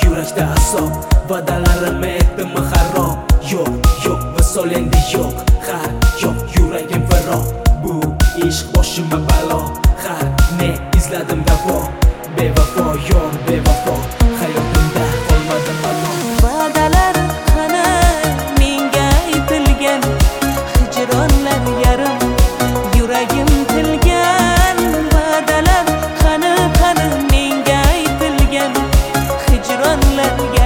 yurakda azob, va'dalarim etdimmi xarob. Yo'q, yo'q, visol endi yo'q. Ha, yo'q, yuragim faroq. Bu ishq boshimga balo. Ha, ne izladim davo. Bevafo, yo'q, bevafo. Hayotimda qolmadi malol. Va'dalar qani menga aytilgan, hijronlar yarim yuragim tilgan. Va'dalar qani menga aytilgan, hijronlar